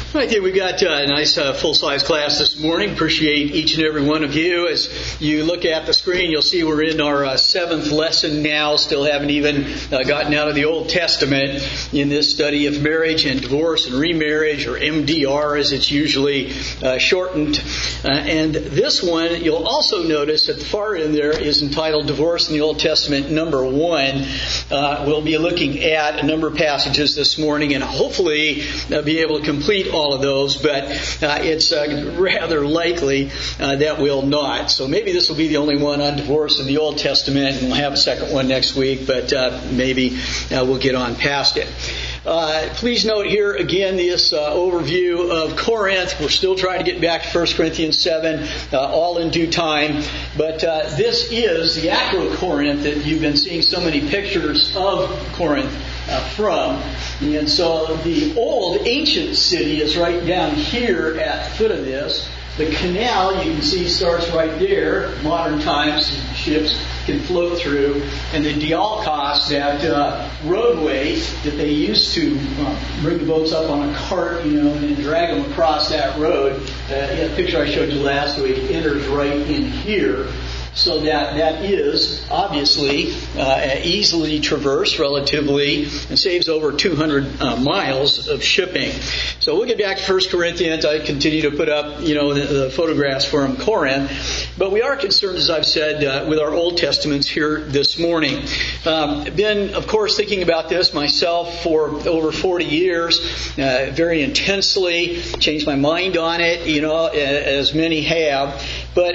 Okay, we've got a nice full-size class this morning. Appreciate each and every one of you. As you look at the screen, you'll see we're in our seventh lesson now. Still haven't even gotten out of the Old Testament in this study of marriage and divorce and remarriage, or MDR as it's usually shortened. And this one, you'll also notice at the far end there is entitled Divorce in the Old Testament number 1. We'll be looking at a number of passages this morning and hopefully be able to complete all of those, but it's rather likely that we'll not. So maybe this will be the only one on divorce in the Old Testament, and we'll have a second one next week, but maybe we'll get on past it. Please note here again this overview of Corinth. We're still trying to get back to 1 Corinthians 7, all in due time. But this is the actual Corinth that you've been seeing so many pictures of Corinth from. And so the old ancient city is right down here at the foot of this. The canal, you can see, starts right there. Modern times, ships can float through. And the Diolkos, that roadway that they used to bring the boats up on a cart, and then drag them across that road. The picture I showed you last week enters right in here. So that is obviously easily traversed relatively and saves over 200 miles of shipping. So we'll get back to 1 Corinthians. I continue to put up, the photographs from Corinth. But we are concerned, as I've said, with our Old Testaments here this morning. Been, of course, thinking about this myself for over 40 years, very intensely. Changed my mind on it, as many have. But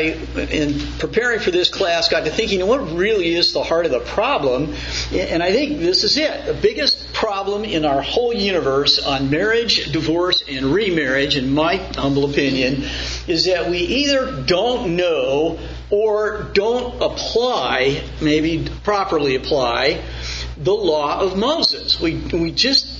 in preparing for this class, got to thinking, what really is the heart of the problem? And I think this is it. The biggest problem in our whole universe on marriage, divorce, and remarriage, in my humble opinion, is that we either don't know or don't apply, maybe properly apply, the law of Moses. We just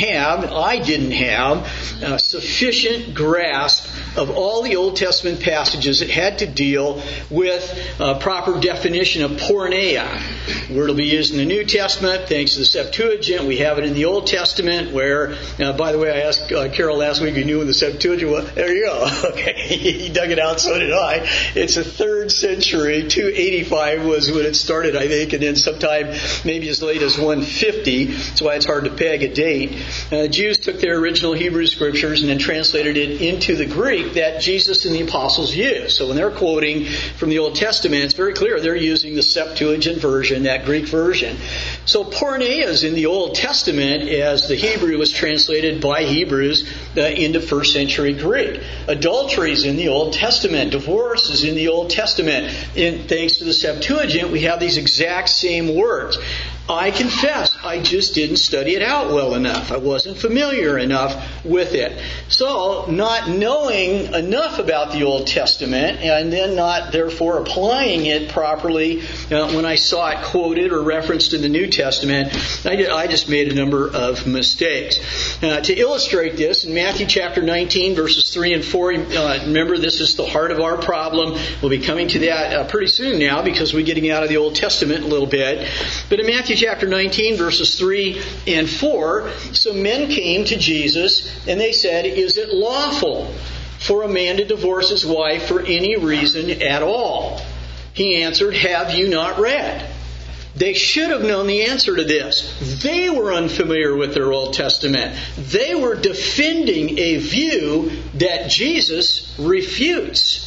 I didn't have sufficient grasp of all the Old Testament passages that had to deal with proper definition of porneia. Word will be used in the New Testament, thanks to the Septuagint. We have it in the Old Testament, where, by the way, I asked Carol last week, you knew when the Septuagint was. There you go. Okay, he dug it out, so did I. It's a 3rd century, 285 was when it started, I think, and then sometime maybe as late as 150. That's why it's hard to peg a date. Jews took their original Hebrew scriptures and then translated it into the Greek that Jesus and the apostles used. So when they're quoting from the Old Testament, it's very clear they're using the Septuagint version, that Greek version. So porneia is in the Old Testament as the Hebrew was translated by Hebrews into 1st century Greek. Adultery is in the Old Testament. Divorce is in the Old Testament. And thanks to the Septuagint, we have these exact same words. I confess, I just didn't study it out well enough. I wasn't familiar enough with it. So, not knowing enough about the Old Testament, and then not, therefore, applying it properly when I saw it quoted or referenced in the New Testament, I just made a number of mistakes. To illustrate this, in Matthew chapter 19, verses 3 and 4, remember, this is the heart of our problem. We'll be coming to that pretty soon now, because we're getting out of the Old Testament a little bit. But in Matthew chapter 19, verses 3 and 4, some men came to Jesus and they said, "Is it lawful for a man to divorce his wife for any reason at all?" He answered, "Have you not read?" They should have known the answer to this. They were unfamiliar with their Old Testament. They were defending a view that Jesus refutes.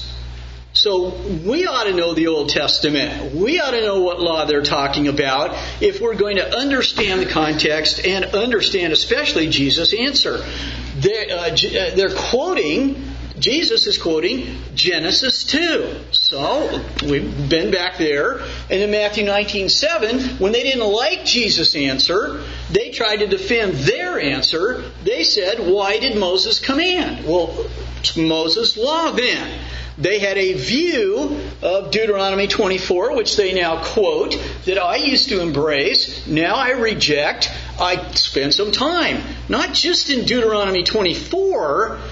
So we ought to know the Old Testament. We ought to know what law they're talking about if we're going to understand the context and understand especially Jesus' answer. Jesus is quoting Genesis 2. So we've been back there. And in Matthew 19:7, when they didn't like Jesus' answer, they tried to defend their answer. They said, "Why did Moses command?" Well, it's Moses' law then. They had a view of Deuteronomy 24, which they now quote, that I used to embrace. Now I reject. I spent some time, not just in Deuteronomy 24,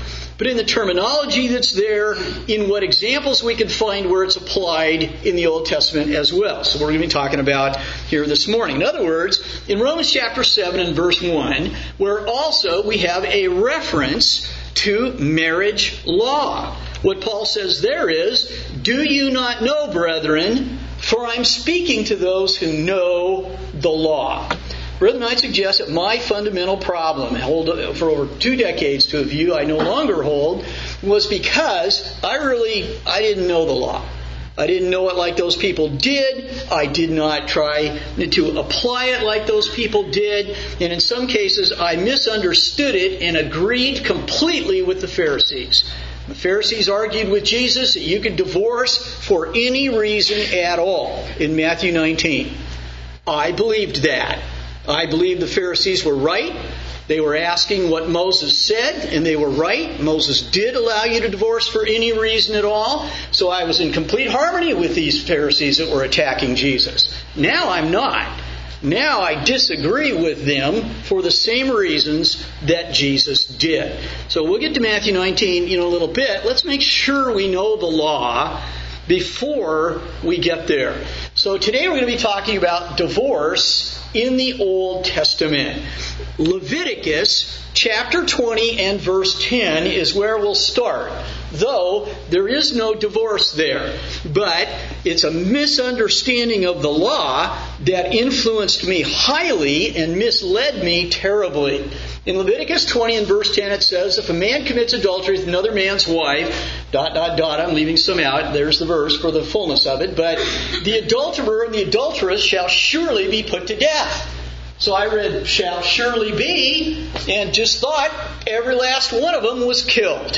but in the terminology that's there, in what examples we can find where it's applied in the Old Testament as well. So we're going to be talking about here this morning. In other words, in Romans chapter 7 and verse 1, where also we have a reference to marriage law. What Paul says there is, "Do you not know, brethren, for I'm speaking to those who know the law." Brethren, I suggest that my fundamental problem, held for over 2 decades to a view I no longer hold, was because I didn't know the law. I didn't know it like those people did. I did not try to apply it like those people did. And in some cases, I misunderstood it and agreed completely with the Pharisees. The Pharisees argued with Jesus that you could divorce for any reason at all in Matthew 19. I believed that. I believed the Pharisees were right. They were asking what Moses said, and they were right. Moses did allow you to divorce for any reason at all. So I was in complete harmony with these Pharisees that were attacking Jesus. Now I'm not. Now I disagree with them for the same reasons that Jesus did. So we'll get to Matthew 19 in a little bit. Let's make sure we know the law before we get there. So today we're going to be talking about divorce in the Old Testament. Leviticus chapter 20 and verse 10 is where we'll start. Though there is no divorce there. But it's a misunderstanding of the law that influenced me highly and misled me terribly. In Leviticus 20 and verse 10 it says, "If a man commits adultery with another man's wife," ... I'm leaving some out. There's the verse for the fullness of it. "But the adulterer and the adulteress shall surely be put to death." So I read "shall surely be" and just thought every last one of them was killed.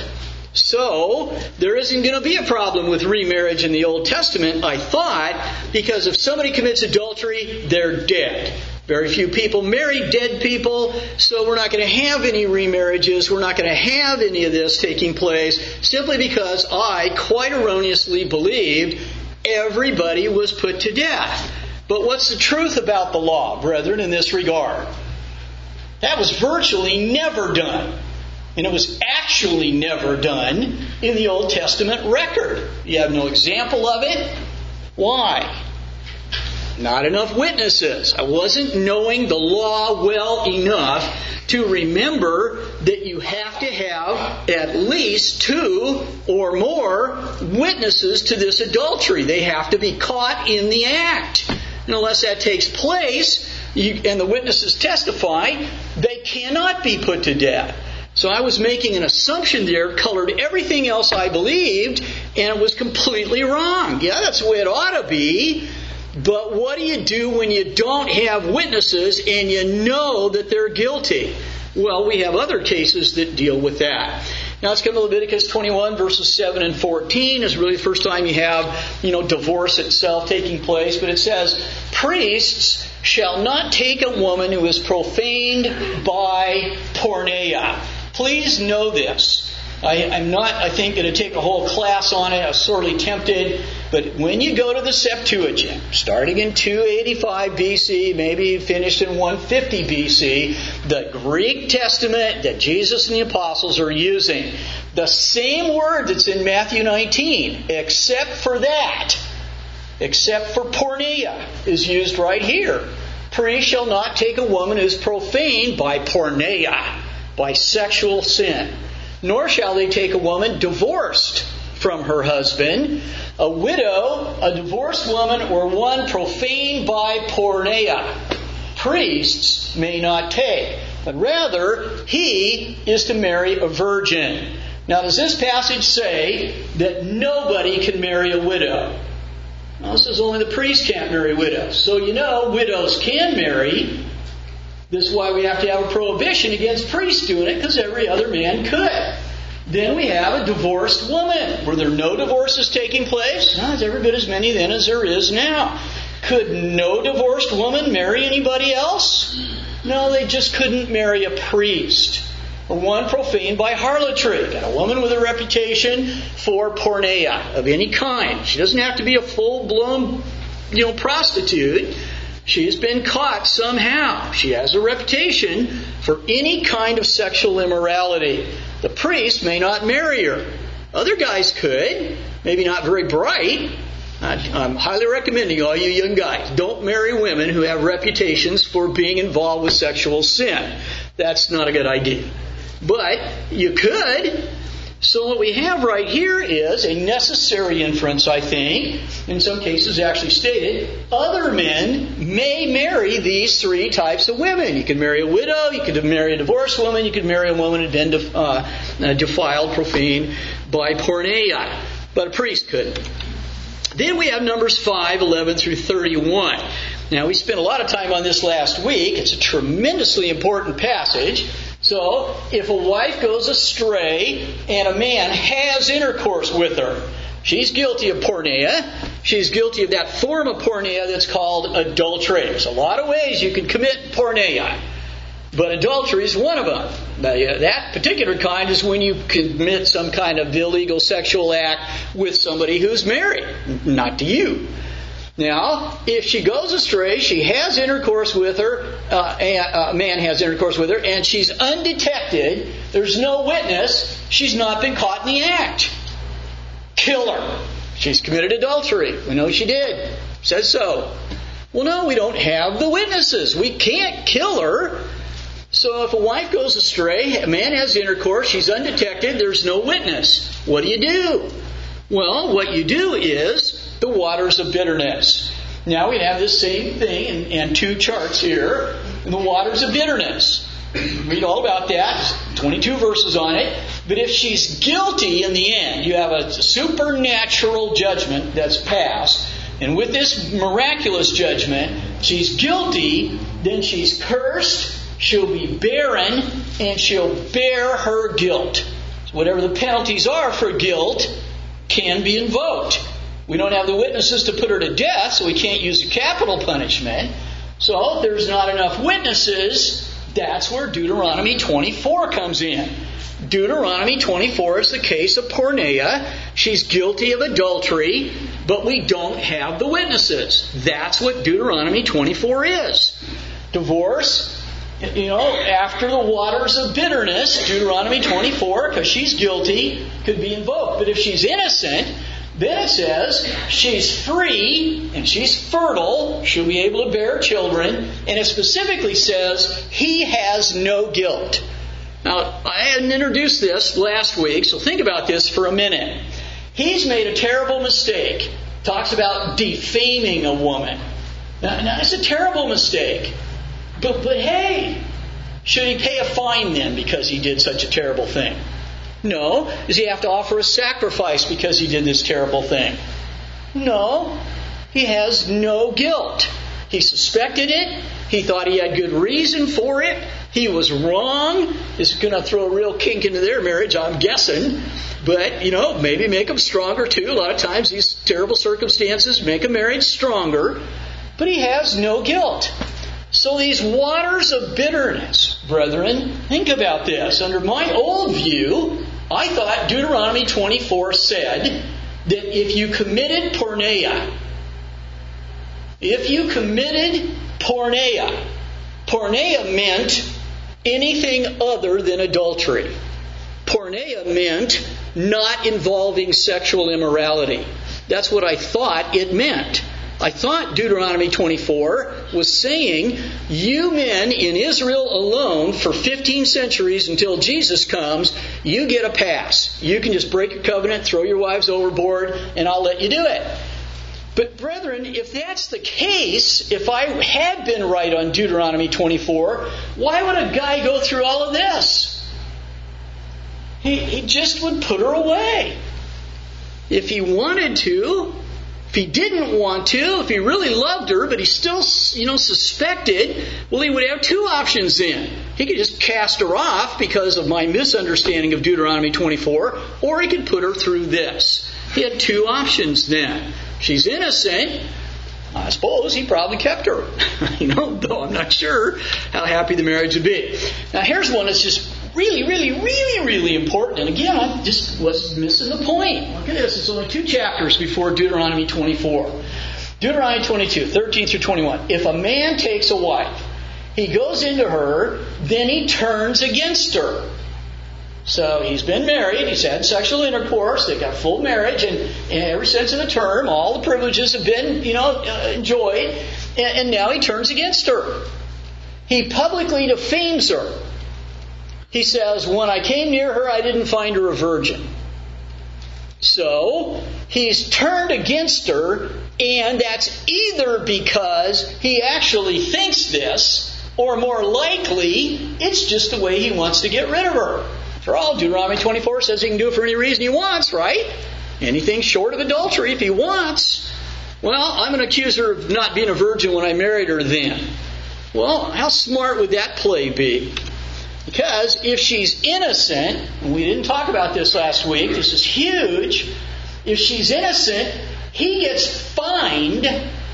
So there isn't going to be a problem with remarriage in the Old Testament, I thought, because if somebody commits adultery, they're dead. Very few people marry dead people, so we're not going to have any remarriages. We're not going to have any of this taking place simply because I quite erroneously believed everybody was put to death. But what's the truth about the law, brethren, in this regard? That was virtually never done. And it was actually never done in the Old Testament record. You have no example of it. Why? Not enough witnesses. I wasn't knowing the law well enough to remember that you have to have at least 2 or more witnesses to this adultery. They have to be caught in the act. And unless that takes place, and the witnesses testify, they cannot be put to death. So I was making an assumption there, colored everything else I believed, and it was completely wrong. Yeah, that's the way it ought to be. But what do you do when you don't have witnesses and you know that they're guilty? Well, we have other cases that deal with that. Now let's come to Leviticus 21 verses 7 and 14. It's really the first time you have, divorce itself taking place. But it says, "Priests shall not take a woman who is profaned by porneia." Please know this. I'm not, I think, going to take a whole class on it. I was sorely tempted. But when you go to the Septuagint, starting in 285 BC, maybe finished in 150 BC, the Greek Testament that Jesus and the apostles are using, the same word that's in Matthew 19, except for porneia, is used right here. "Priest shall not take a woman who is profaned by porneia," by sexual sin. "Nor shall they take a woman divorced from her husband, a widow, a divorced woman, or one profaned by porneia. Priests may not take, but rather he is to marry a virgin." Now, does this passage say that nobody can marry a widow? Well, it says only the priest can't marry widows. So widows can marry. This is why we have to have a prohibition against priests doing it, because every other man could. Then we have a divorced woman. Were there no divorces taking place? No, there's every bit as many then as there is now. Could no divorced woman marry anybody else? No, they just couldn't marry a priest. Or one profaned by harlotry. Got a woman with a reputation for porneia of any kind. She doesn't have to be a full-blown, prostitute. She has been caught somehow. She has a reputation for any kind of sexual immorality. The priest may not marry her. Other guys could, maybe not very bright. I'm highly recommending all you young guys, don't marry women who have reputations for being involved with sexual sin. That's not a good idea. But you could. So what we have right here is a necessary inference, I think, in some cases actually stated, other men may marry these three types of women. You could marry a widow, you could marry a divorced woman, you could marry a woman who had been defiled, profaned by porneia. But a priest couldn't. Then we have Numbers 5, 11 through 31. Now, we spent a lot of time on this last week. It's a tremendously important passage. So, if a wife goes astray and a man has intercourse with her, she's guilty of porneia. She's guilty of that form of porneia that's called adultery. There's a lot of ways you can commit porneia, but adultery is one of them. That particular kind is when you commit some kind of illegal sexual act with somebody who's married, not to you. Now, if she goes astray, she has intercourse with her, a man has intercourse with her, and she's undetected, there's no witness, she's not been caught in the act. Kill her. She's committed adultery. We know she did. Says so. Well, no, we don't have the witnesses. We can't kill her. So if a wife goes astray, a man has intercourse, she's undetected, there's no witness. What do? Well, what you do is the waters of bitterness. Now we have this same thing and two charts here. The waters of bitterness. Read all about that. 22 verses on it. But if she's guilty in the end, you have a supernatural judgment that's passed. And with this miraculous judgment, she's guilty, then she's cursed, she'll be barren, and she'll bear her guilt. So whatever the penalties are for guilt can be invoked. We don't have the witnesses to put her to death, so we can't use a capital punishment. So if there's not enough witnesses, that's where Deuteronomy 24 comes in. Deuteronomy 24 is the case of porneia. She's guilty of adultery, but we don't have the witnesses. That's what Deuteronomy 24 is. Divorce, after the waters of bitterness, Deuteronomy 24, because she's guilty, could be invoked. But if she's innocent, then it says she's free and she's fertile. She'll be able to bear children. And it specifically says he has no guilt. Now, I hadn't introduced this last week, so think about this for a minute. He's made a terrible mistake. Talks about defaming a woman. Now it's a terrible mistake. But hey, should he pay a fine then because he did such a terrible thing? No. Does he have to offer a sacrifice because he did this terrible thing? No. He has no guilt. He suspected it. He thought he had good reason for it. He was wrong. This is going to throw a real kink into their marriage, I'm guessing. But, maybe make them stronger too. A lot of times these terrible circumstances make a marriage stronger. But he has no guilt. So these waters of bitterness, brethren, think about this. Under my old view, I thought Deuteronomy 24 said that if you committed porneia, porneia meant anything other than adultery. Porneia meant not involving sexual immorality. That's what I thought it meant. I thought Deuteronomy 24 was saying, you men in Israel alone for 15 centuries until Jesus comes, you get a pass. You can just break your covenant, throw your wives overboard, and I'll let you do it. But brethren, if that's the case, if I had been right on Deuteronomy 24, why would a guy go through all of this? He just would put her away. If he wanted to. If he didn't want to, if he really loved her, but he still, suspected, well, he would have two options then. He could just cast her off because of my misunderstanding of Deuteronomy 24, or he could put her through this. He had two options then. She's innocent. I suppose he probably kept her, though I'm not sure how happy the marriage would be. Now, here's one that's just really, really, really, really important. And again, I just was missing the point. Look at this. It's only 2 chapters before Deuteronomy 24. Deuteronomy 22, 13 through 21. If a man takes a wife, he goes into her, then he turns against her. So he's been married, he's had sexual intercourse, they've got full marriage, and in every sense of the term, all the privileges have been, enjoyed, and now he turns against her. He publicly defames her. He says, when I came near her, I didn't find her a virgin. So he's turned against her, and that's either because he actually thinks this, or more likely, it's just the way he wants to get rid of her. After all, Deuteronomy 24 says he can do it for any reason he wants, right? Anything short of adultery if he wants. Well, I'm going to accuse her of not being a virgin when I married her then. Well, how smart would that play be? Because if she's innocent, and we didn't talk about this last week, this is huge. If she's innocent, he gets fined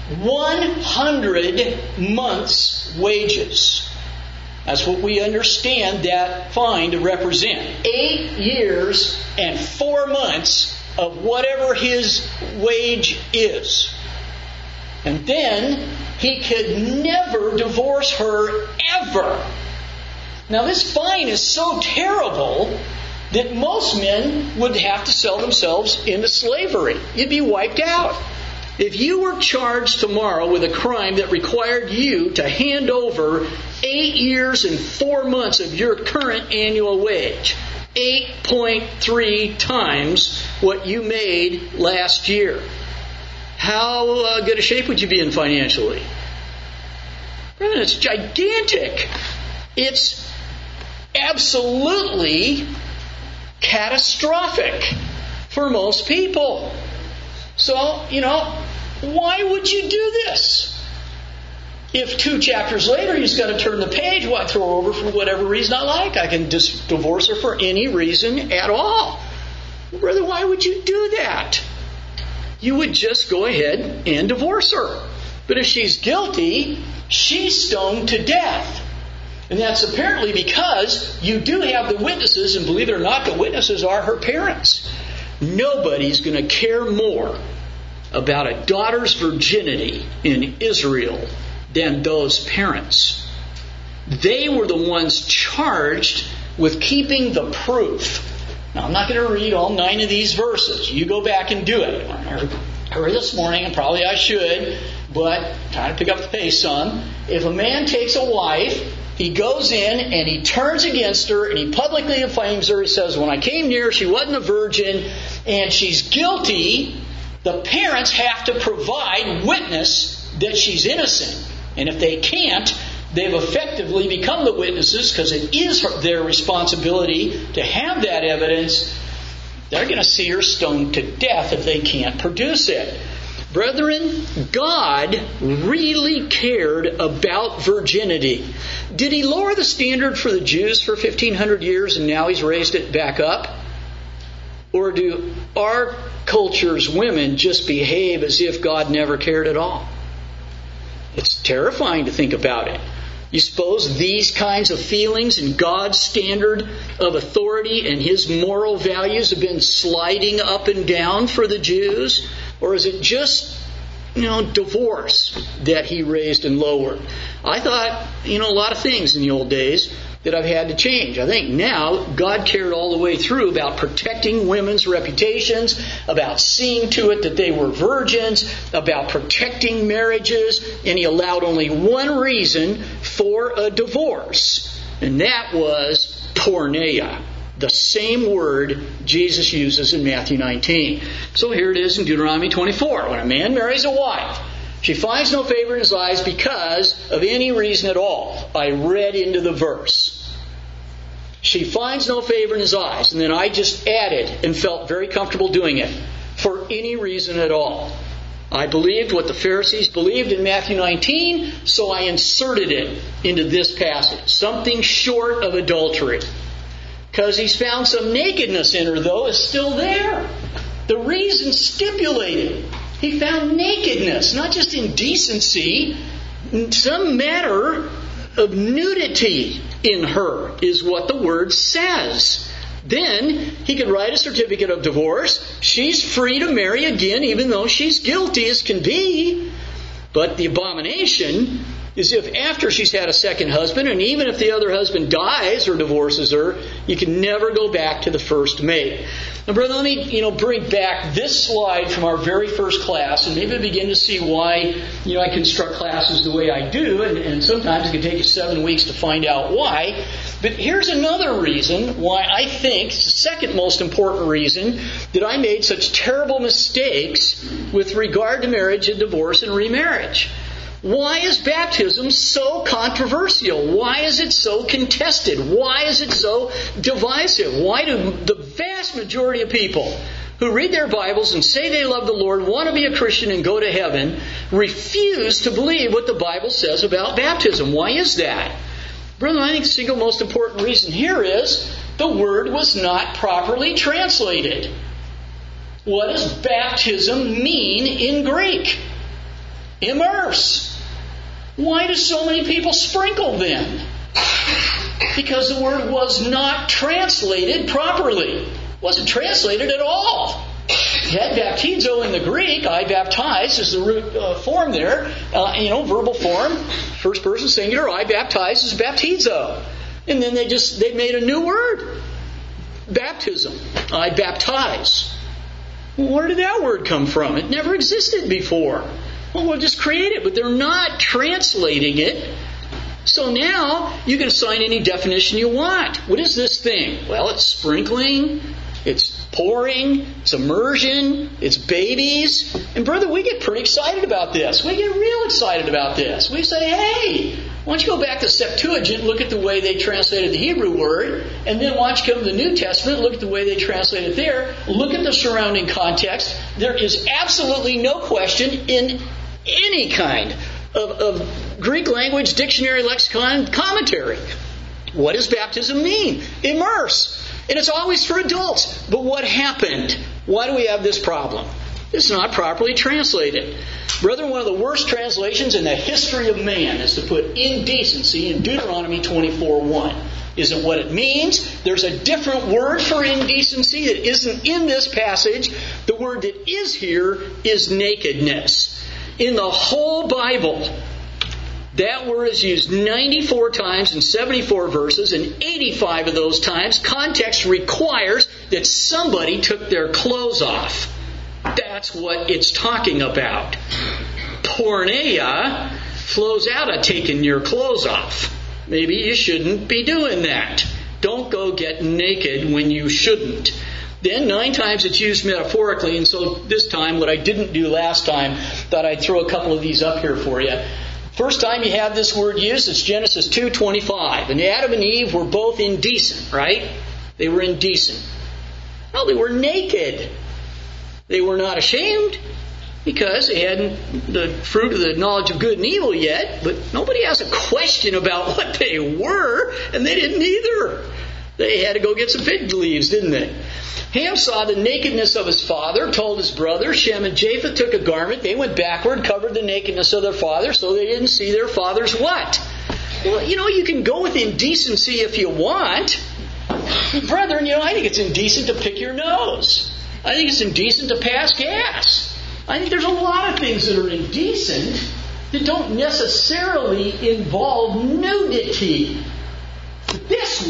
100 months' wages. That's what we understand that fine to represent. 8 years and 4 months of whatever his wage is. And then he could never divorce her ever. Now this fine is so terrible that most men would have to sell themselves into slavery. You'd be wiped out. If you were charged tomorrow with a crime that required you to hand over 8 years and 4 months of your current annual wage, 8.3 times what you made last year, how good a shape would you be in financially? Brethren, it's gigantic. It's absolutely catastrophic for most people. So, why would you do this? If 2 chapters later he's going to turn the page, why throw her over for whatever reason I like? I can just divorce her for any reason at all. Brother, why would you do that? You would just go ahead and divorce her. But if she's guilty, she's stoned to death. And that's apparently because you do have the witnesses, and believe it or not, the witnesses are her parents. Nobody's going to care more about a daughter's virginity in Israel than those parents. They were the ones charged with keeping the proof. Now, I'm not going to read all 9 of these verses. You go back and do it. I read this morning, and probably I should, but trying to pick up the pace some. If a man takes a wife, he goes in and he turns against her and he publicly defames her. He says, when I came near her, she wasn't a virgin and she's guilty. The parents have to provide witness that she's innocent. And if they can't, they've effectively become the witnesses because it is their responsibility to have that evidence. They're going to see her stoned to death if they can't produce it. Brethren, God really cared about virginity. Did He lower the standard for the Jews for 1,500 years and now He's raised it back up? Or do our culture's women just behave as if God never cared at all? It's terrifying to think about it. You suppose these kinds of feelings and God's standard of authority and His moral values have been sliding up and down for the Jews? Or is it just, divorce that He raised and lowered? I thought, a lot of things in the old days that I've had to change. I think now God cared all the way through about protecting women's reputations, about seeing to it that they were virgins, about protecting marriages, and He allowed only one reason for a divorce, and that was porneia, the same word Jesus uses in Matthew 19. So here it is in Deuteronomy 24. When a man marries a wife, she finds no favor in his eyes because of any reason at all. I read into the verse. She finds no favor in his eyes. And then I just added and felt very comfortable doing it. For any reason at all. I believed what the Pharisees believed in Matthew 19, so I inserted it into this passage. Something short of adultery. Because he's found some nakedness in her, though, is still there. The reason stipulated. He found nakedness, not just indecency, some matter of nudity in her is what the word says. Then he could write a certificate of divorce. She's free to marry again, even though she's guilty as can be. But the abomination is if after she's had a second husband, and even if the other husband dies or divorces her, you can never go back to the first mate. Now, brother, let me bring back this slide from our very first class, and maybe begin to see why I construct classes the way I do, and sometimes it can take you 7 weeks to find out why. But here's another reason why I think, it's the second most important reason, that I made such terrible mistakes with regard to marriage and divorce and remarriage. Why is baptism so controversial? Why is it so contested? Why is it so divisive? Why do the vast majority of people who read their Bibles and say they love the Lord, want to be a Christian and go to heaven, refuse to believe what the Bible says about baptism? Why is that? Brother, I think the single most important reason here is the word was not properly translated. What does baptism mean in Greek? Immerse. Why do so many people sprinkle then? Because the word was not translated properly. It wasn't translated at all. You had baptizo in the Greek. I baptize is the root form there. Verbal form. First person singular. I baptize is baptizo. And then they made a new word. Baptism. I baptize. Where did that word come from? It never existed before. Well, we'll just create it, but they're not translating it. So now you can assign any definition you want. What is this thing? Well, it's sprinkling, it's pouring, it's immersion, it's babies. And brother, we get pretty excited about this. We get real excited about this. We say, hey, why don't you go back to Septuagint, look at the way they translated the Hebrew word, and then why don't you come to the New Testament, look at the way they translated it there, look at the surrounding context. There is absolutely no question in any kind of Greek language, dictionary, lexicon, commentary. What does baptism mean? Immerse. And it's always for adults. But what happened? Why do we have this problem? It's not properly translated. Brethren, one of the worst translations in the history of man is to put indecency in Deuteronomy 24:1. Isn't what it means. There's a different word for indecency that isn't in this passage. The word that is here is nakedness. In the whole Bible, that word is used 94 times in 74 verses, and 85 of those times, context requires that somebody took their clothes off. That's what it's talking about. Porneia flows out of taking your clothes off. Maybe you shouldn't be doing that. Don't go get naked when you shouldn't. Then 9 times it's used metaphorically, and so this time, what I didn't do last time, thought I'd throw a couple of these up here for you. First time you have this word used, it's Genesis 2:25. And Adam and Eve were both indecent, right? They were indecent. No, they were naked. They were not ashamed because they hadn't the fruit of the knowledge of good and evil yet, but nobody has a question about what they were, and they didn't either. They had to go get some fig leaves, didn't they? Ham saw the nakedness of his father, told his brother. Shem and Japheth took a garment. They went backward, covered the nakedness of their father, so they didn't see their father's what? Well, you can go with indecency if you want. Brethren, I think it's indecent to pick your nose. I think it's indecent to pass gas. I think there's a lot of things that are indecent that don't necessarily involve nudity. This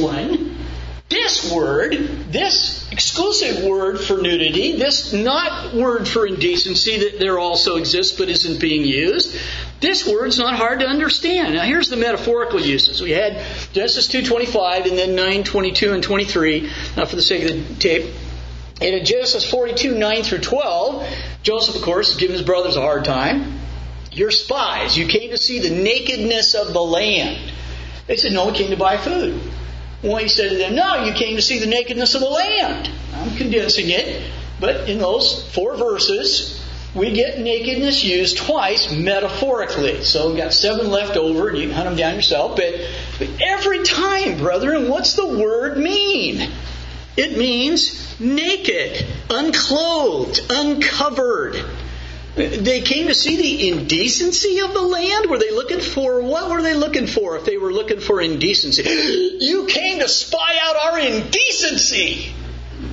word, this exclusive word for nudity, this not word for indecency that there also exists but isn't being used, this word's not hard to understand. Now here's the metaphorical uses. We had Genesis 2:25 and then 9:22 and 23, for the sake of the tape. And in Genesis 42:9 through 12, Joseph, of course, is giving his brothers a hard time. You're spies. You came to see the nakedness of the land. They said, no, we came to buy food. Well, he said to them, no, you came to see the nakedness of the land. I'm condensing it, but in those 4 verses, we get nakedness used twice metaphorically. So we've got 7 left over, and you can hunt them down yourself. But every time, brethren, what's the word mean? It means naked, unclothed, uncovered. They came to see the indecency of the land. Were they looking for, what were they looking for if they were looking for indecency? You came to spy out our indecency.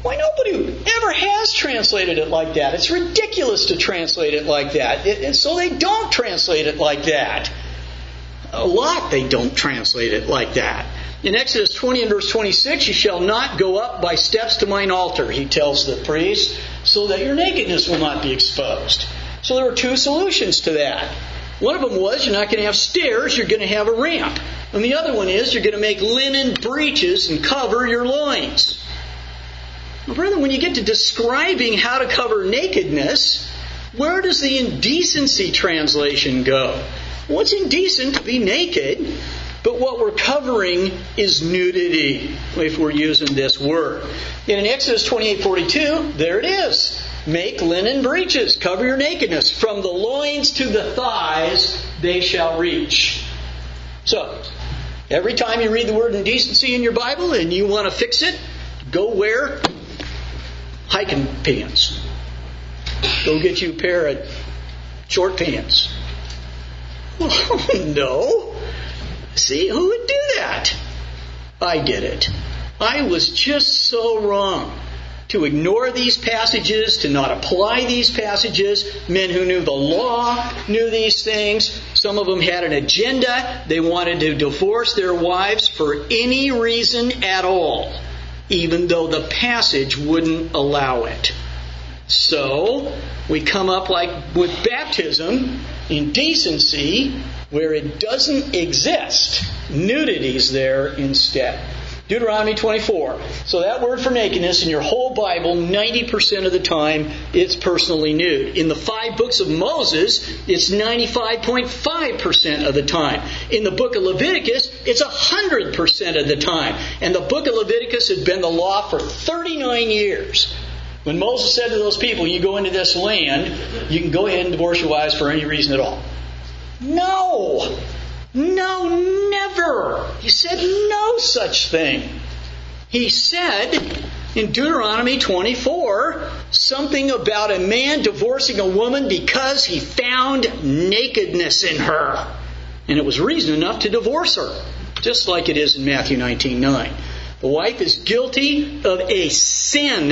Why, nobody ever has translated it like that. It's ridiculous to translate it like that. And so they don't translate it like that. A lot they don't translate it like that. In Exodus 20 and verse 26, you shall not go up by steps to mine altar, he tells the priest, so that your nakedness will not be exposed. So there were two solutions to that. One of them was you're not going to have stairs, you're going to have a ramp. And the other one is you're going to make linen breeches and cover your loins. Well, brethren, when you get to describing how to cover nakedness, where does the indecency translation go? Well, it's indecent to be naked, but what we're covering is nudity, if we're using this word. And in Exodus 28:42, there it is. Make linen breeches, cover your nakedness. From the loins to the thighs they shall reach. So, every time you read the word indecency in your Bible and you want to fix it, go wear hiking pants. Go get you a pair of short pants. Oh, no. See, who would do that? I did it. I was just so wrong. To ignore these passages, to not apply these passages. Men who knew the law knew these things. Some of them had an agenda. They wanted to divorce their wives for any reason at all, even though the passage wouldn't allow it. So, we come up like with baptism, indecency, where it doesn't exist. Nudity's there instead. Deuteronomy 24. So that word for nakedness in your whole Bible, 90% of the time, it's personally nude. In the 5 books of Moses, it's 95.5% of the time. In the book of Leviticus, it's 100% of the time. And the book of Leviticus had been the law for 39 years. When Moses said to those people, you go into this land, you can go ahead and divorce your wives for any reason at all. No, never. He said no such thing. He said in Deuteronomy 24 something about a man divorcing a woman because he found nakedness in her. And it was reason enough to divorce her, just like it is in Matthew 19:9. The wife is guilty of a sin,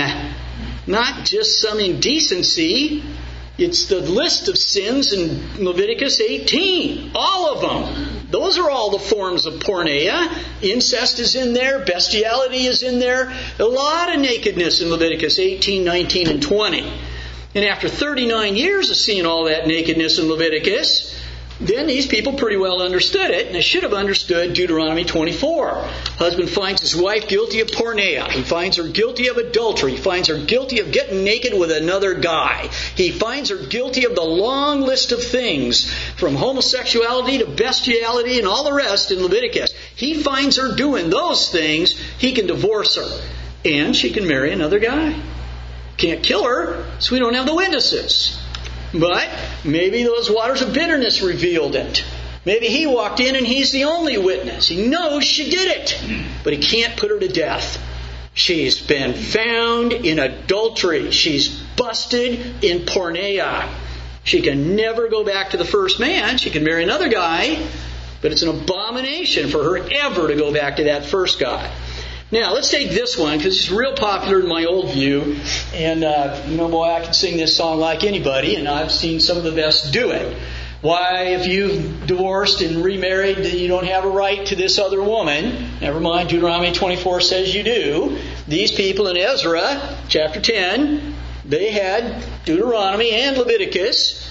not just some indecency. It's the list of sins in Leviticus 18. All of them. Those are all the forms of porneia. Incest is in there. Bestiality is in there. A lot of nakedness in Leviticus 18, 19, and 20. And after 39 years of seeing all that nakedness in Leviticus, then these people pretty well understood it, and they should have understood Deuteronomy 24. Husband finds his wife guilty of porneia. He finds her guilty of adultery. He finds her guilty of getting naked with another guy. He finds her guilty of the long list of things, from homosexuality to bestiality and all the rest in Leviticus. He finds her doing those things. He can divorce her, and she can marry another guy. Can't kill her, so we don't have the witnesses. But maybe those waters of bitterness revealed it. Maybe he walked in and he's the only witness. He knows she did it, but he can't put her to death. She's been found in adultery. She's busted in porneia. She can never go back to the first man. She can marry another guy, but it's an abomination for her ever to go back to that first guy. Now, let's take this one, because it's real popular in my old view. And, boy, I can sing this song like anybody, and I've seen some of the best do it. Why, if you've divorced and remarried, you don't have a right to this other woman. Never mind, Deuteronomy 24 says you do. These people in Ezra, chapter 10, they had Deuteronomy and Leviticus.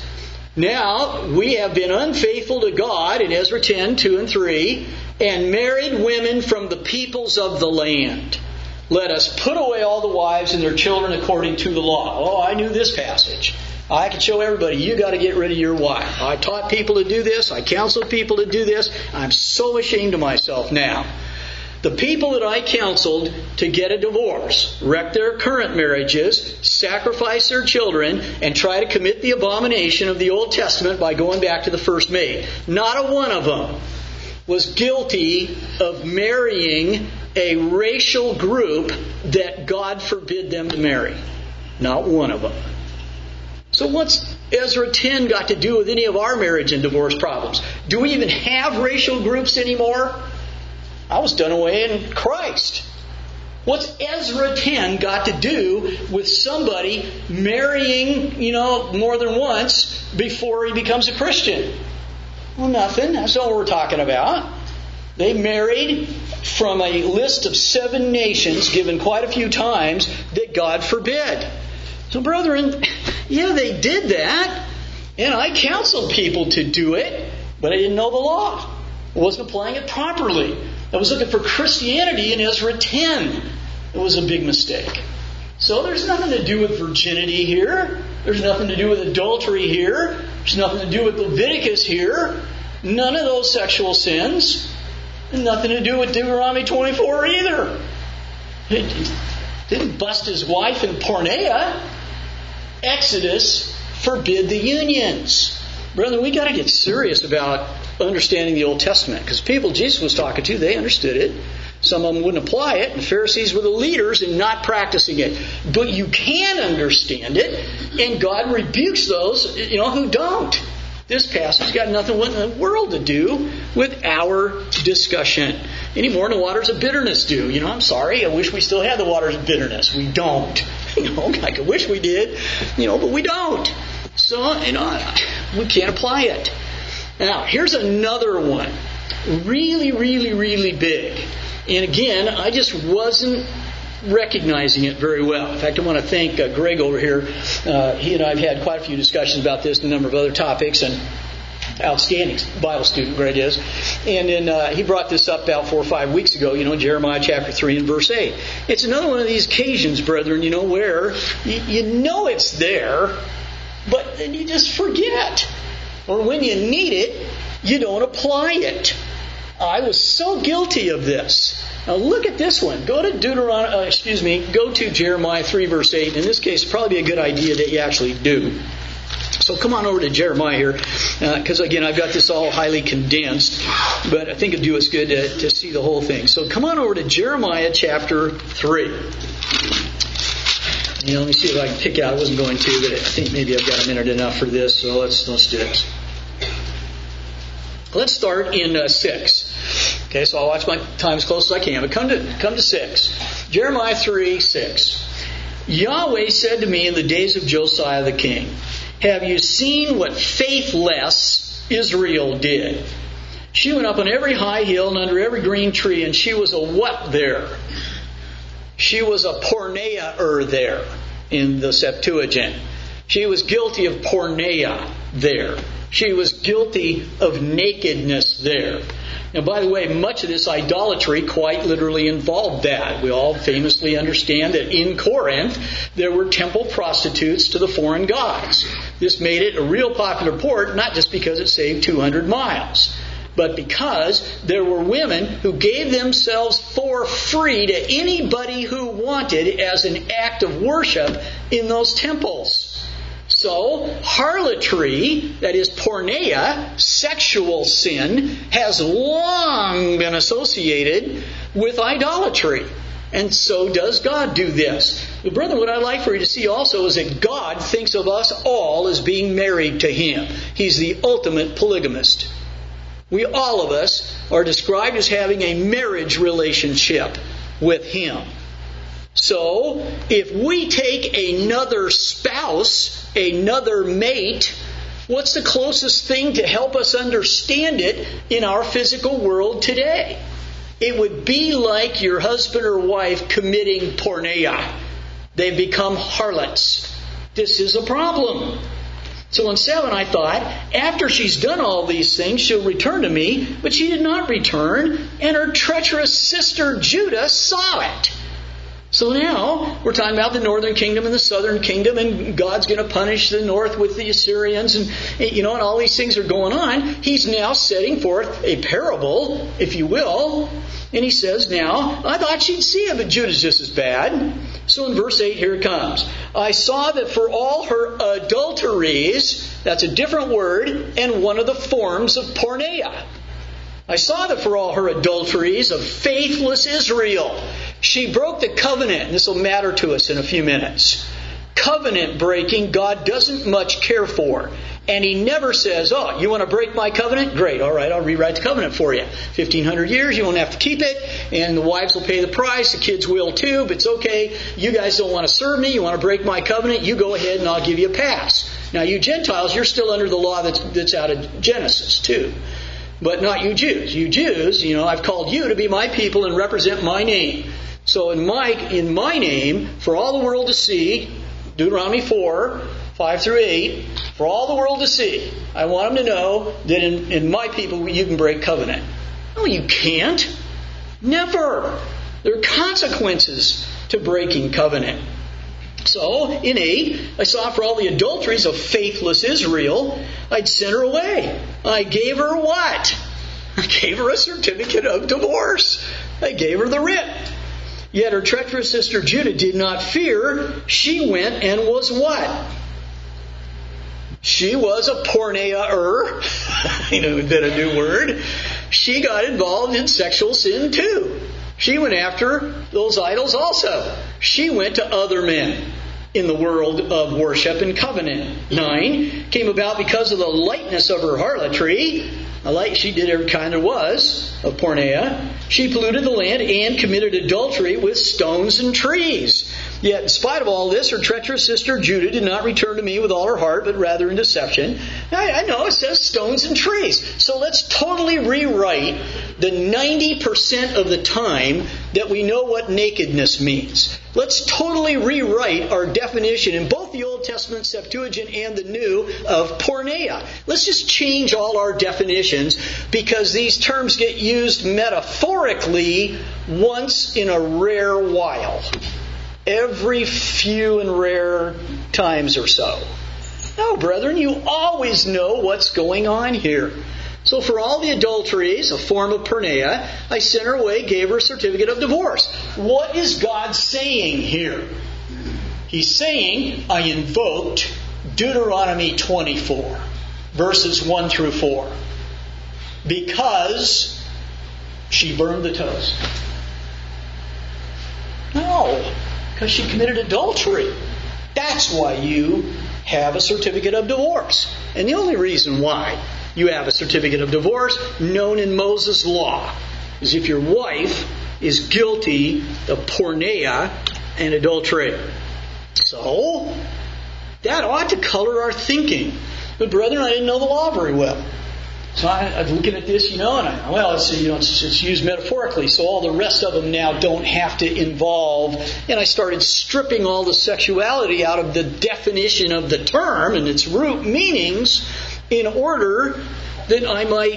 Now, we have been unfaithful to God in Ezra 10, 2 and 3, and married women from the peoples of the land. Let us put away all the wives and their children according to the law. Oh, I knew this passage. I could show everybody, you got to get rid of your wife. I taught people to do this. I counseled people to do this. I'm so ashamed of myself now. The people that I counseled to get a divorce, wreck their current marriages, sacrifice their children, and try to commit the abomination of the Old Testament by going back to the first maid. Not a one of them was guilty of marrying a racial group that God forbid them to marry. Not one of them. So what's Ezra 10 got to do with any of our marriage and divorce problems? Do we even have racial groups anymore? I was done away in Christ. What's Ezra 10 got to do with somebody marrying, more than once before he becomes a Christian? Well, nothing. That's all we're talking about. They married from a list of 7 nations given quite a few times that God forbid. So, brethren, they did that. And I counseled people to do it, but I didn't know the law. I wasn't applying it properly. I was looking for Christianity in Ezra 10. It was a big mistake. So there's nothing to do with virginity here. There's nothing to do with adultery here. There's nothing to do with Leviticus here. None of those sexual sins. And nothing to do with Deuteronomy 24 either. He didn't bust his wife in porneia. Exodus forbid the unions. Brethren, we got to get serious about understanding the Old Testament, because people Jesus was talking to, they understood it. Some of them wouldn't apply it. The Pharisees were the leaders in not practicing it. But you can understand it, and God rebukes those, who don't. This passage got nothing in the world to do with our discussion, any more than the waters of bitterness do. I'm sorry, I wish we still had the waters of bitterness. We don't. I could wish we did, but we don't. So, we can't apply it. Now, here's another one. Really, really, really big. And again, I just wasn't recognizing it very well. In fact, I want to thank Greg over here. He and I have had quite a few discussions about this and a number of other topics, and outstanding Bible student Greg is. And then he brought this up about 4 or 5 weeks ago, Jeremiah chapter 3 and verse 8. It's another one of these occasions, brethren, where it's there, but then you just forget. Or when you need it, you don't apply it. I was so guilty of this. Now look at this one. Go to Jeremiah 3 verse 8. In this case, it'd probably be a good idea that you actually do. So come on over to Jeremiah here, because again, I've got this all highly condensed, but I think it'd do us good to see the whole thing. So come on over to Jeremiah chapter 3. Let me see if I can pick out. I wasn't going to, but I think maybe I've got a minute enough for this, so let's do it. Let's start in 6. Okay, so I'll watch my time as close as I can, but come to 6. Jeremiah 3, 6. Yahweh said to me in the days of Josiah the king, have you seen what faithless Israel did? She went up on every high hill and under every green tree, and she was a what there? She was a porneia there in the Septuagint. She was guilty of porneia there. She was guilty of nakedness there. Now, by the way, much of this idolatry quite literally involved that. We all famously understand that in Corinth, there were temple prostitutes to the foreign gods. This made it a real popular port, not just because it saved 200 miles, but because there were women who gave themselves for free to anybody who wanted as an act of worship in those temples. So, harlotry, that is porneia, sexual sin, has long been associated with idolatry. And so does God do this. But brethren, what I'd like for you to see also is that God thinks of us all as being married to Him. He's the ultimate polygamist. We, all of us, are described as having a marriage relationship with Him. So, if we take another spouse, another mate, what's the closest thing to help us understand it in our physical world today? It would be like your husband or wife committing porneia. They've become harlots. This is a problem. So in 7 I thought, after she's done all these things, she'll return to me, but she did not return, and her treacherous sister Judah saw it. So now we're talking about the northern kingdom and the southern kingdom, and God's going to punish the north with the Assyrians, and all these things are going on. He's now setting forth a parable, if you will, and he says now, I thought she'd see it, but Judah's just as bad. So in verse 8, here it comes. I saw that for all her adulteries, that's a different word, and one of the forms of porneia. I saw that for all her adulteries of faithless Israel, she broke the covenant. And this will matter to us in a few minutes. Covenant breaking, God doesn't much care for. And he never says, oh, you want to break my covenant? Great, all right, I'll rewrite the covenant for you. 1,500 years, you won't have to keep it, and the wives will pay the price, the kids will too, but it's okay. You guys don't want to serve me, you want to break my covenant, you go ahead and I'll give you a pass. Now, you Gentiles, you're still under the law that's out of Genesis too. But not you Jews. You Jews, I've called you to be my people and represent my name. So in my name, for all the world to see, Deuteronomy 4, 5 through 8, for all the world to see, I want them to know that in my people you can break covenant. No, you can't. Never. There are consequences to breaking covenant. So, in 8, I saw for all the adulteries of faithless Israel, I'd sent her away. I gave her what? I gave her a certificate of divorce. I gave her the writ. Yet her treacherous sister Judah did not fear. She went and was what? She was a porneia-er. Invent a new word. She got involved in sexual sin too. She went after those idols also. She went to other men in the world of worship and covenant. 9 came about because of the lightness of her harlotry. Like she did every kind there was of porneia. She polluted the land and committed adultery with stones and trees. Yet in spite of all this, her treacherous sister Judah did not return to me with all her heart, but rather in deception. I know it says stones and trees. So let's totally rewrite the 90% of the time that we know what nakedness means. Let's totally rewrite our definition in both the Old Testament Septuagint and the New of porneia. Let's just change all our definitions because these terms get used metaphorically once in a rare while. Every few and rare times or so. No, brethren, you always know what's going on here. So for all the adulteries, a form of porneia, I sent her away, gave her a certificate of divorce. What is God saying here? He's saying, I invoked Deuteronomy 24, verses 1 through 4, because she burned the toast. No, because she committed adultery. That's why you have a certificate of divorce. And the only reason why you have a certificate of divorce, known in Moses' law, is if your wife is guilty of porneia and adultery. So, that ought to color our thinking. But brethren, I didn't know the law very well. So I'm looking at this, it's used metaphorically, so all the rest of them now don't have to involve. And I started stripping all the sexuality out of the definition of the term and its root meanings in order that I might,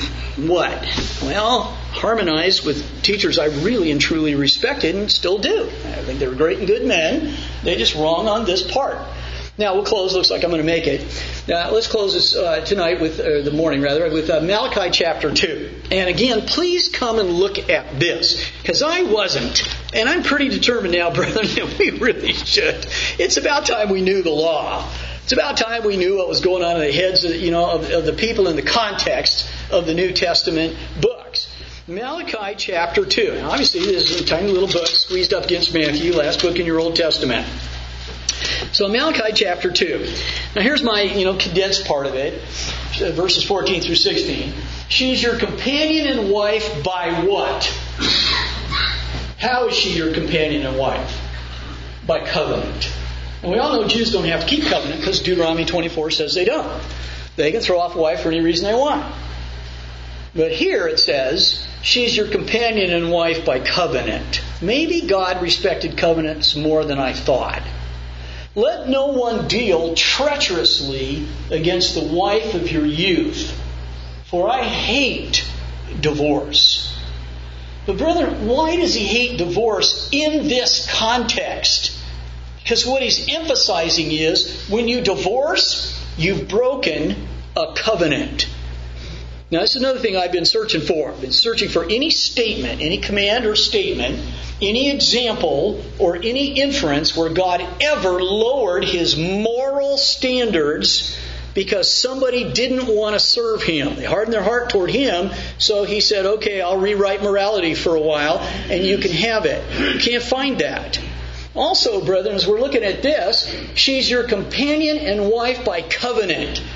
harmonize with teachers I really and truly respected and still do. I think they were great and good men. They're just wrong on this part. Now we'll close. Looks like I'm going to make it. Now let's close this tonight with the morning with Malachi chapter 2. And again, please come and look at this because I wasn't, and I'm pretty determined now, brethren, that we really should. It's about time we knew the law. It's about time we knew what was going on in the heads of the people in the context of the New Testament books. Malachi chapter 2. Now, obviously, this is a tiny little book squeezed up against Matthew, last book in your Old Testament. So Malachi chapter 2. Now here's my condensed part of it, verses 14 through 16. She's your companion and wife by what? How is she your companion and wife? By covenant. And we all know Jews don't have to keep covenant because Deuteronomy 24 says they don't. They can throw off a wife for any reason they want. But here it says, she's your companion and wife by covenant. Maybe God respected covenants more than I thought. Let no one deal treacherously against the wife of your youth, for I hate divorce. But brother, why does he hate divorce in this context? Because what he's emphasizing is, when you divorce, you've broken a covenant. Now, this is another thing I've been searching for. I've been searching for any statement, any command or statement, any example or any inference where God ever lowered His moral standards because somebody didn't want to serve Him. They hardened their heart toward Him, so He said, okay, I'll rewrite morality for a while and you can have it. You can't find that. Also, brethren, as we're looking at this, she's your companion and wife by covenant.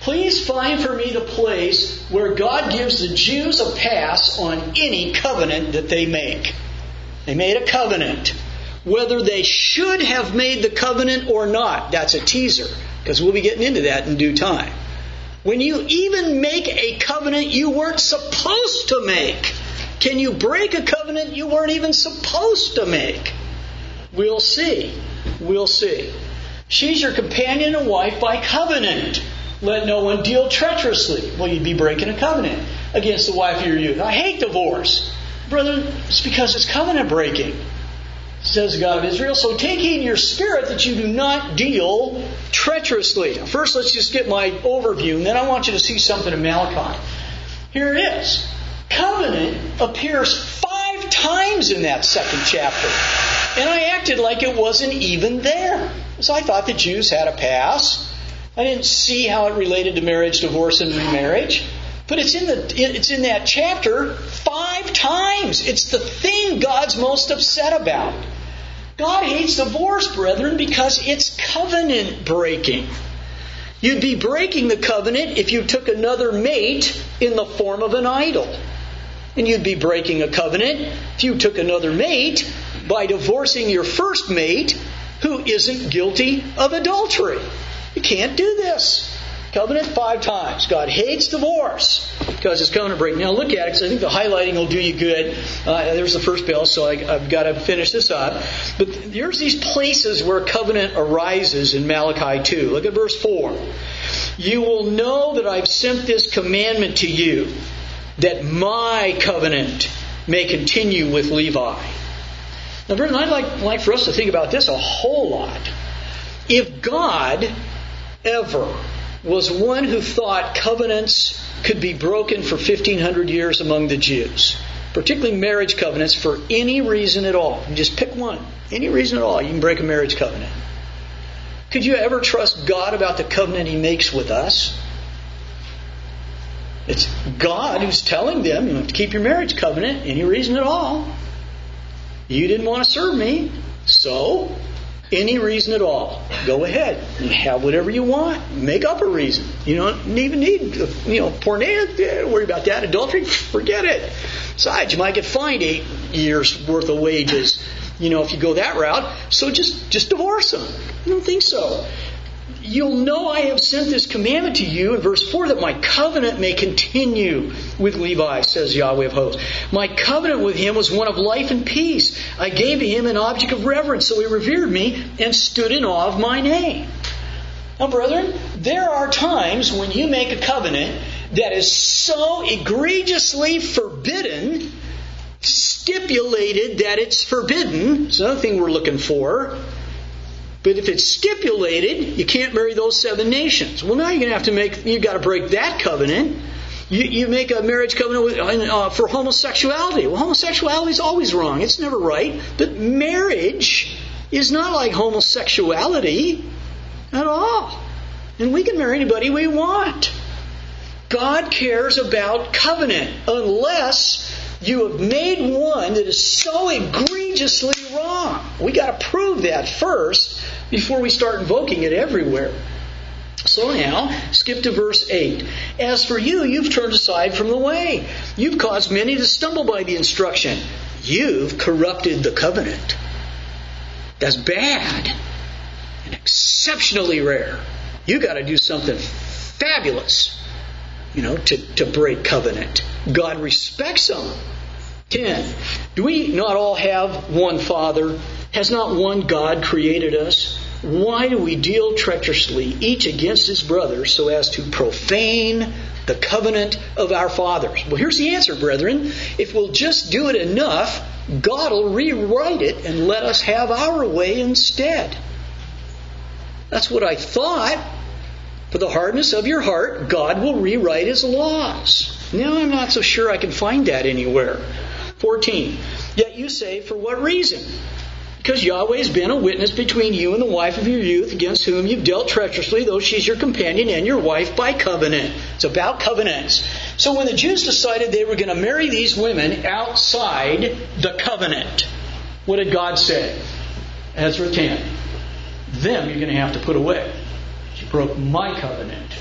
Please find for me the place where God gives the Jews a pass on any covenant that they make. They made a covenant. Whether they should have made the covenant or not, that's a teaser, because we'll be getting into that in due time. When you even make a covenant you weren't supposed to make, can you break a covenant you weren't even supposed to make? We'll see. We'll see. She's your companion and wife by covenant. Let no one deal treacherously. Well, you'd be breaking a covenant against the wife of your youth. I hate divorce. Brethren, it's because it's covenant breaking, says the God of Israel. So take heed in your spirit that you do not deal treacherously. Now, first, let's just get my overview, and then I want you to see something in Malachi. Here it is. Covenant appears 5 times in that 2nd chapter. And I acted like it wasn't even there. So I thought the Jews had a pass. I didn't see how it related to marriage, divorce, and remarriage. But it's in that chapter 5 times. It's the thing God's most upset about. God hates divorce, brethren, because it's covenant breaking. You'd be breaking the covenant if you took another mate in the form of an idol. And you'd be breaking a covenant if you took another mate by divorcing your first mate who isn't guilty of adultery. You can't do this. Covenant 5 times. God hates divorce because it's covenant breaking. Now look at it, because I think the highlighting will do you good. There's the first bell, so I've got to finish this up. But there's these places where covenant arises in Malachi 2. Look at verse 4. You will know that I've sent this commandment to you, that my covenant may continue with Levi. Now, brethren, I'd like for us to think about this a whole lot. If God ever was one who thought covenants could be broken for 1,500 years among the Jews, particularly marriage covenants, for any reason at all, just pick one, any reason at all, you can break a marriage covenant. Could you ever trust God about the covenant He makes with us? It's God who's telling them, you have to keep your marriage covenant, any reason at all. You didn't want to serve me, so any reason at all. Go ahead and have whatever you want. Make up a reason. You don't even need, pornea. Worry about that. Adultery, forget it. Besides, you might get fined 8 years worth of wages, if you go that route. So just divorce them. I don't think so. You'll know I have sent this commandment to you, in verse 4, that my covenant may continue with Levi, says Yahweh of hosts. My covenant with him was one of life and peace. I gave to him an object of reverence, so he revered me and stood in awe of my name. Now, brethren, there are times when you make a covenant that is so egregiously forbidden, stipulated that it's forbidden. It's another thing we're looking for. But if it's stipulated, you can't marry those 7 nations. Well, now you've got to break that covenant. You make a marriage covenant for homosexuality. Well, homosexuality is always wrong. It's never right. But marriage is not like homosexuality at all. And we can marry anybody we want. God cares about covenant unless you have made one that is so egregiously wrong. We got to prove that first before we start invoking it everywhere. So now, skip to verse 8. As for you, you've turned aside from the way. You've caused many to stumble by the instruction. You've corrupted the covenant. That's bad and exceptionally rare. You've got to do something fabulous, to break covenant. God respects them. 10. Do we not all have one Father? Has not one God created us? Why do we deal treacherously, each against his brother, so as to profane the covenant of our fathers? Well, here's the answer, brethren. If we'll just do it enough, God will rewrite it and let us have our way instead. That's what I thought. For the hardness of your heart, God will rewrite His laws. Now, I'm not so sure I can find that anywhere. 14. Yet you say, for what reason? Because Yahweh has been a witness between you and the wife of your youth, against whom you've dealt treacherously, though she's your companion and your wife by covenant. It's about covenants. So when the Jews decided they were going to marry these women outside the covenant, what did God say? Ezra 10. Them you're going to have to put away. You broke my covenant.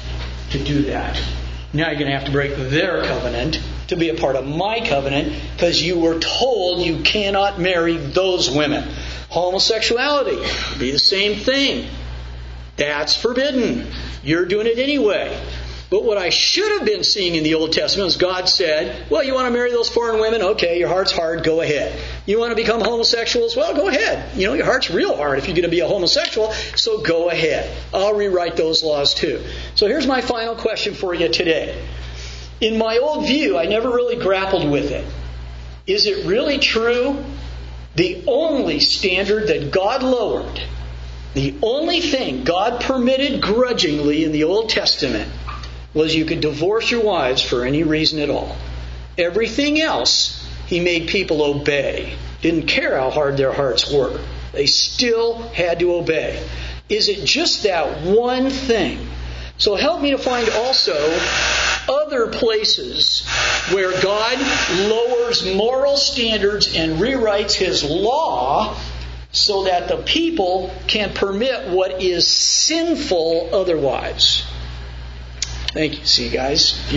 to do that. Now you're going to have to break their covenant to be a part of my covenant, because you were told you cannot marry those women. Homosexuality, be the same thing. That's forbidden. You're doing it anyway. But what I should have been seeing in the Old Testament is God said, well, you want to marry those foreign women? Okay, your heart's hard, go ahead. You want to become homosexuals? Well, go ahead. Your heart's real hard if you're going to be a homosexual, so go ahead. I'll rewrite those laws too. So here's my final question for you today. In my old view, I never really grappled with it. Is it really true? The only standard that God lowered, the only thing God permitted grudgingly in the Old Testament, was you could divorce your wives for any reason at all. Everything else, He made people obey. Didn't care how hard their hearts were. They still had to obey. Is it just that one thing? So help me to find also other places where God lowers moral standards and rewrites His law so that the people can permit what is sinful otherwise. Thank you. See you guys.